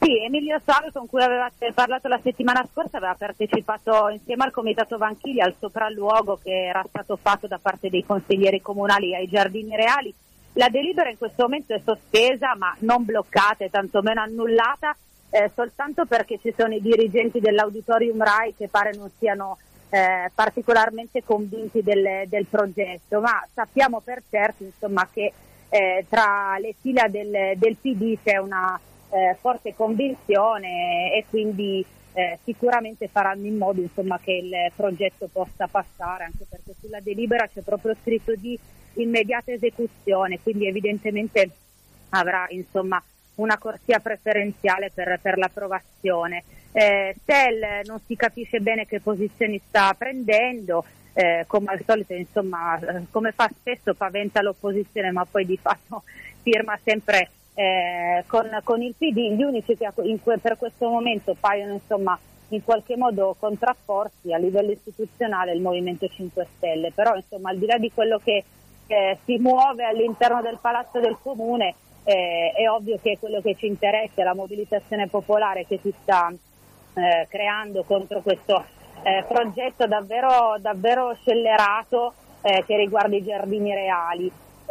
Sì, Emilio Salo, con cui avevate parlato la settimana scorsa, aveva partecipato insieme al Comitato Vanchiglia al sopralluogo che era stato fatto da parte dei consiglieri comunali ai Giardini Reali. La delibera in questo momento è sospesa, ma non bloccata e tantomeno annullata, soltanto perché ci sono i dirigenti dell'Auditorium RAI che pare non siano particolarmente convinti del progetto, ma sappiamo per certo insomma che tra le fila del PD c'è una forte convinzione e quindi sicuramente faranno in modo insomma che il progetto possa passare, anche perché sulla delibera c'è proprio scritto di immediata esecuzione, quindi evidentemente avrà insomma una corsia preferenziale per l'approvazione. Stel non si capisce bene che posizioni sta prendendo, come al solito insomma come fa spesso paventa l'opposizione ma poi di fatto firma sempre con il PD. Gli unici che per questo momento paiono insomma in qualche modo contrapporsi a livello istituzionale il Movimento 5 Stelle, però insomma al di là di quello che si muove all'interno del Palazzo del Comune è ovvio che quello che ci interessa è la mobilitazione popolare che si sta creando contro questo progetto davvero scellerato che riguarda i Giardini Reali.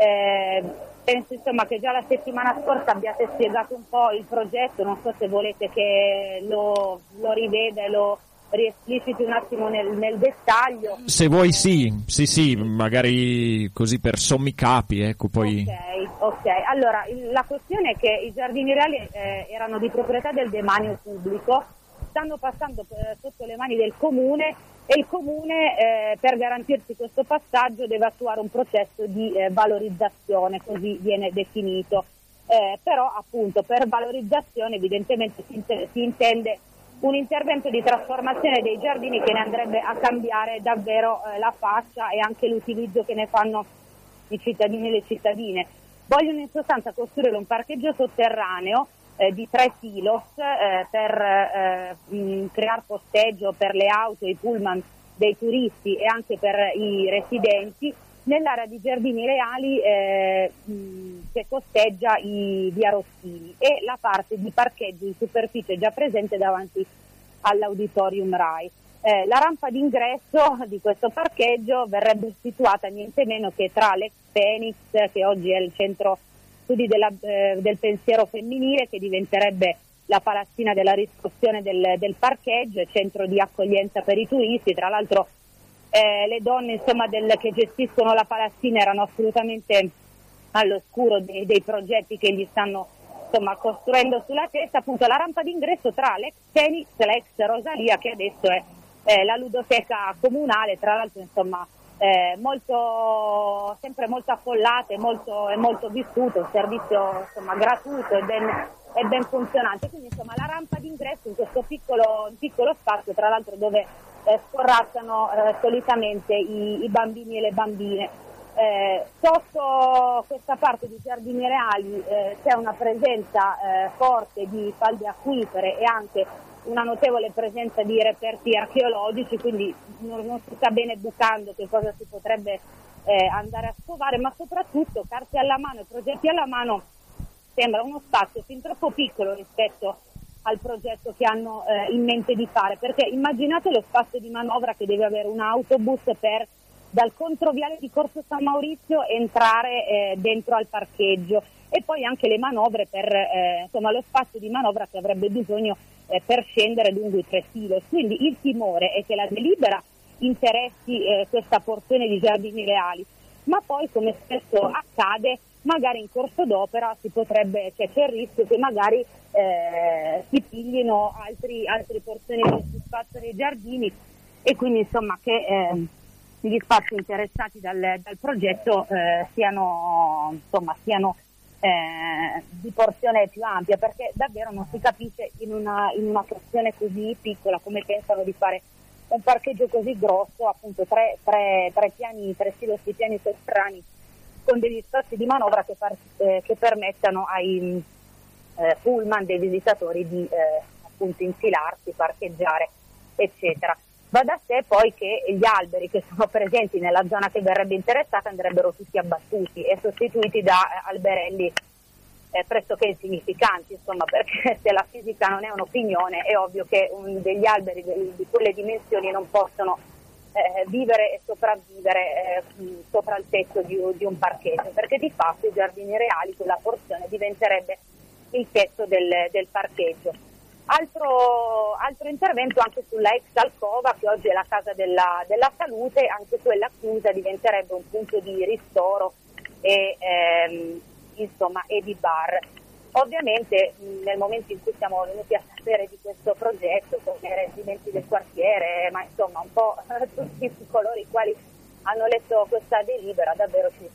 Penso insomma che già la settimana scorsa abbiate spiegato un po' il progetto, non so se volete che lo riveda e lo riespliciti un attimo nel dettaglio. Se vuoi sì, magari così per sommi capi, ecco poi. Ok, allora la questione è che i Giardini Reali erano di proprietà del demanio pubblico, stanno passando sotto le mani del Comune e il Comune per garantirsi questo passaggio deve attuare un processo di valorizzazione, così viene definito, però appunto per valorizzazione evidentemente si intende un intervento di trasformazione dei giardini che ne andrebbe a cambiare davvero la faccia e anche l'utilizzo che ne fanno i cittadini e le cittadine. Vogliono in sostanza costruire un parcheggio sotterraneo di 3 silos per creare posteggio per le auto, i pullman dei turisti e anche per i residenti nell'area di Giardini Reali che costeggia i via Rossini e la parte di parcheggio in superficie già presente davanti all'Auditorium RAI. La rampa d'ingresso di questo parcheggio verrebbe situata niente meno che tra l'ex Phoenix, che oggi è il centro studi del pensiero femminile, che diventerebbe la palazzina della riscossione del parcheggio, centro di accoglienza per i turisti. Tra l'altro le donne insomma che gestiscono la palazzina erano assolutamente all'oscuro dei progetti che gli stanno insomma costruendo sulla testa. Appunto la rampa d'ingresso tra l'ex Phoenix e l'ex Rosalia, che adesso è la ludoteca comunale, tra l'altro insomma sempre molto affollate, molto vissuto, un servizio insomma gratuito e ben funzionante. Quindi insomma la rampa d'ingresso in questo piccolo spazio, tra l'altro dove scorrazzano solitamente i bambini e le bambine. Sotto questa parte di Giardini Reali c'è una presenza forte di falde acquifere e anche una notevole presenza di reperti archeologici, quindi non si sa bene bucando che cosa si potrebbe andare a scovare, ma soprattutto carte alla mano e progetti alla mano sembra uno spazio fin troppo piccolo rispetto al progetto che hanno in mente di fare, perché immaginate lo spazio di manovra che deve avere un autobus per dal controviale di Corso San Maurizio entrare dentro al parcheggio e poi anche le manovre per insomma lo spazio di manovra che avrebbe bisogno per scendere lungo i 3 silos. Quindi il timore è che la delibera interessi questa porzione di Giardini Reali, ma poi come spesso accade magari in corso d'opera c'è il rischio che magari si piglino altre porzioni di spazio nei giardini e quindi insomma che gli spazi interessati dal progetto siano di porzione più ampia, perché davvero non si capisce in una questione così piccola come pensano di fare un parcheggio così grosso, appunto tre piani, 3 silos di piani sotterranei con degli spazi di manovra che permettano ai pullman dei visitatori di appunto infilarsi, parcheggiare, eccetera. Va da sé poi che gli alberi che sono presenti nella zona che verrebbe interessata andrebbero tutti abbattuti e sostituiti da alberelli pressoché insignificanti, insomma, perché se la fisica non è un'opinione è ovvio che degli alberi di quelle dimensioni non possono vivere e sopravvivere sopra il tetto di un parcheggio, perché di fatto i giardini reali, quella porzione, diventerebbe il tetto del parcheggio. Altro intervento anche sulla ex alcova, che oggi è la casa della salute, anche quella chiusa diventerebbe un punto di ristoro e di bar. Ovviamente nel momento in cui siamo venuti a sapere di questo progetto con i residenti del quartiere, ma insomma un po' tutti coloro i quali hanno letto questa delibera, davvero ci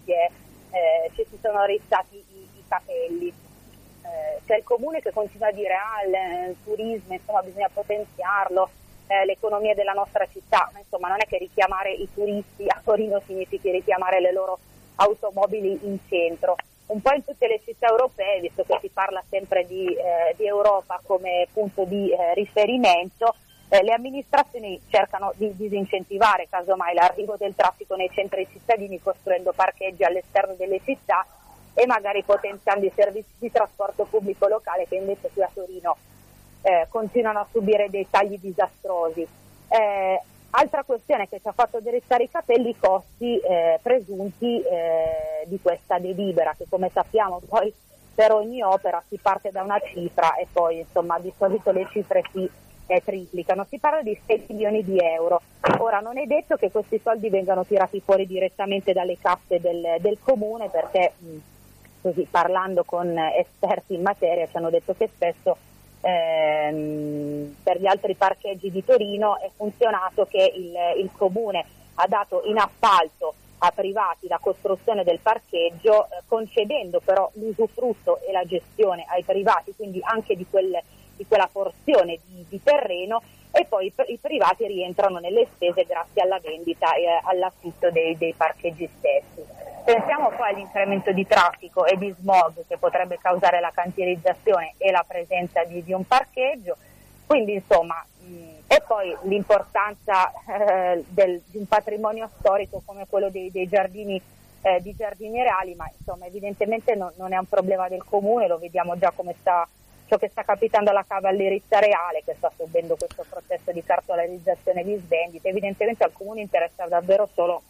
si sono rizzati i capelli. C'è il comune che continua a dire il turismo, insomma, bisogna potenziarlo, l'economia della nostra città, ma insomma non è che richiamare i turisti a Torino significhi richiamare le loro automobili in centro. Un po' in tutte le città europee, visto che si parla sempre di Europa come punto di riferimento, le amministrazioni cercano di disincentivare casomai l'arrivo del traffico nei centri cittadini, costruendo parcheggi all'esterno delle città e magari potenziando i servizi di trasporto pubblico locale, che invece qui a Torino continuano a subire dei tagli disastrosi. Altra questione che ci ha fatto drizzare i capelli, i costi presunti di questa delibera, che come sappiamo poi per ogni opera si parte da una cifra e poi insomma di solito le cifre si triplicano. Si parla di 6 milioni di euro. Ora non è detto che questi soldi vengano tirati fuori direttamente dalle casse del comune, perché così parlando con esperti in materia ci hanno detto che spesso per gli altri parcheggi di Torino è funzionato che il comune ha dato in appalto a privati la costruzione del parcheggio, concedendo però l'usufrutto e la gestione ai privati, quindi anche di quella porzione di terreno, e poi i privati rientrano nelle spese grazie alla vendita e all'affitto dei parcheggi stessi. Pensiamo poi all'incremento di traffico e di smog che potrebbe causare la cantierizzazione e la presenza di un parcheggio, quindi insomma, e poi l'importanza di un patrimonio storico come quello dei giardini reali, ma insomma evidentemente non è un problema del comune, lo vediamo già come ciò che sta capitando alla cavallerizza reale, che sta subendo questo processo di cartolarizzazione di svendite. Evidentemente al comune interessa davvero solo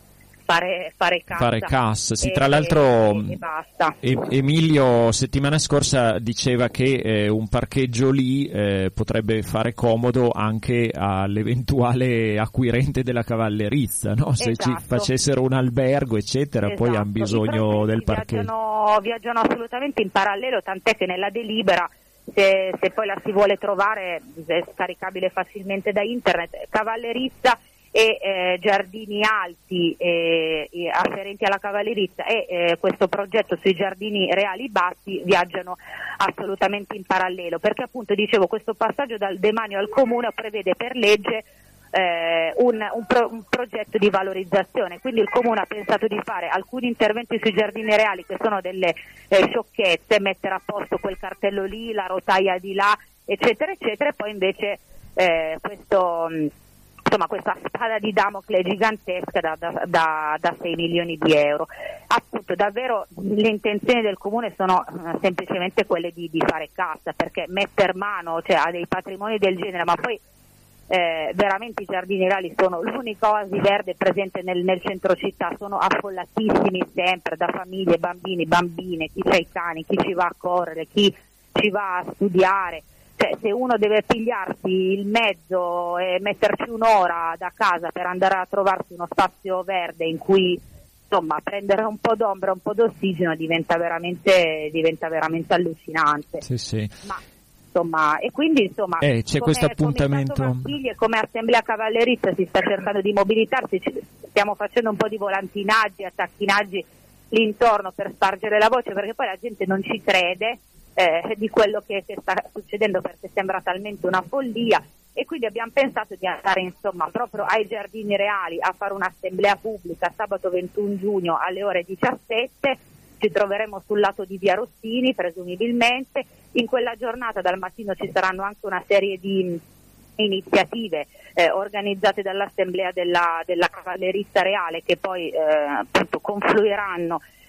fare cassa. Sì, tra l'altro e basta. Emilio settimana scorsa diceva che un parcheggio lì potrebbe fare comodo anche all'eventuale acquirente della cavallerizza, no? Se ci facessero un albergo eccetera, poi hanno bisogno del parcheggio. Viaggiano assolutamente in parallelo, tant'è che nella delibera, se poi la si vuole trovare, è scaricabile facilmente da internet, cavallerizza e giardini alti afferenti alla cavallerizza e questo progetto sui giardini reali bassi viaggiano assolutamente in parallelo, perché appunto dicevo questo passaggio dal demanio al comune prevede per legge un progetto di valorizzazione, quindi il comune ha pensato di fare alcuni interventi sui giardini reali che sono delle sciocchezze, mettere a posto quel cartello lì, la rotaia di là, eccetera eccetera, e poi invece questa spada di Damocle gigantesca da 6 milioni di euro. Appunto, davvero le intenzioni del comune sono semplicemente quelle di fare cassa, perché metter mano a dei patrimoni del genere, ma poi veramente i giardini reali sono l'unica oasi verde presente nel centro città, sono affollatissimi sempre da famiglie, bambini, bambine, chi c'ha i cani, chi ci va a correre, chi ci va a studiare. Cioè, se uno deve pigliarsi il mezzo e metterci un'ora da casa per andare a trovarsi uno spazio verde in cui insomma prendere un po' d'ombra, un po' d'ossigeno, diventa veramente allucinante. Sì. Ma insomma, e quindi insomma c'è questo appuntamento. Come Assemblea Cavallerizza si sta cercando di mobilitarsi, stiamo facendo un po' di volantinaggi, attacchinaggi lì intorno per spargere la voce, perché poi la gente non ci crede di quello che sta succedendo, perché sembra talmente una follia, e quindi abbiamo pensato di andare insomma proprio ai giardini reali a fare un'assemblea pubblica sabato 21 giugno alle ore 17. Ci troveremo sul lato di Via Rossini presumibilmente. In quella giornata dal mattino ci saranno anche una serie di iniziative organizzate dall'assemblea della cavallerizza reale, che poi appunto confluiranno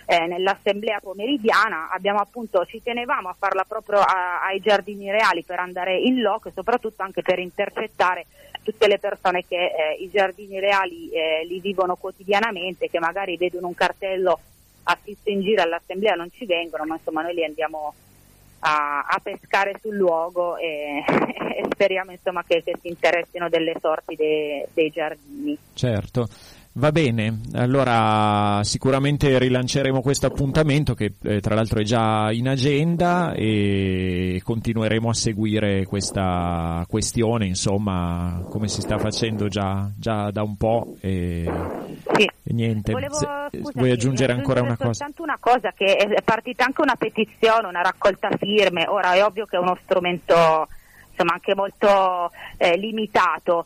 nell'assemblea pomeridiana. Ci tenevamo a farla proprio ai Giardini Reali per andare in loco e soprattutto anche per intercettare tutte le persone che i Giardini Reali li vivono quotidianamente, che magari vedono un cartello affitto in giro all'assemblea, non ci vengono, ma insomma noi li andiamo a pescare sul luogo e speriamo insomma che si interessino delle sorti dei giardini. Certo. Va bene, allora sicuramente rilanceremo questo appuntamento che tra l'altro è già in agenda e continueremo a seguire questa questione, insomma, come si sta facendo già da un po'. E niente, vuoi aggiungere ancora una cosa? Soltanto una cosa, che è partita anche una petizione, una raccolta firme. Ora è ovvio che è uno strumento insomma anche molto limitato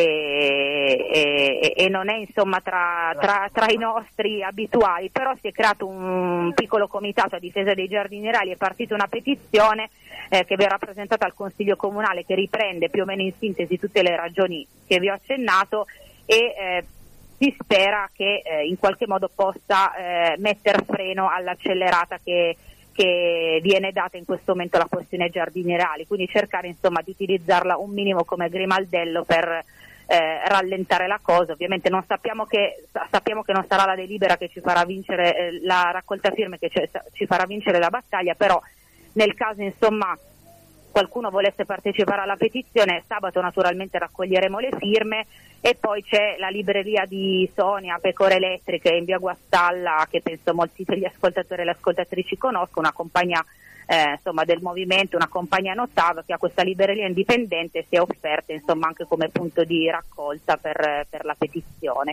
e non è insomma tra i nostri abituali, però si è creato un piccolo comitato a difesa dei Giardini Reali, è partita una petizione che verrà presentata al Consiglio Comunale, che riprende più o meno in sintesi tutte le ragioni che vi ho accennato e si spera che in qualche modo possa mettere freno all'accelerata che viene data in questo momento alla questione Giardini Reali, quindi cercare insomma di utilizzarla un minimo come grimaldello per rallentare la cosa. Ovviamente sappiamo che non sarà la delibera che ci farà vincere la raccolta firme, che ci farà vincere la battaglia, però nel caso insomma qualcuno volesse partecipare alla petizione, sabato naturalmente raccoglieremo le firme. E poi c'è la libreria di Sonia, Pecore Elettriche, in via Guastalla, che penso molti degli ascoltatori e le ascoltatrici conoscono, una compagnia insomma del movimento, una compagnia notava che ha questa libreria indipendente e si è offerta insomma anche come punto di raccolta per la petizione.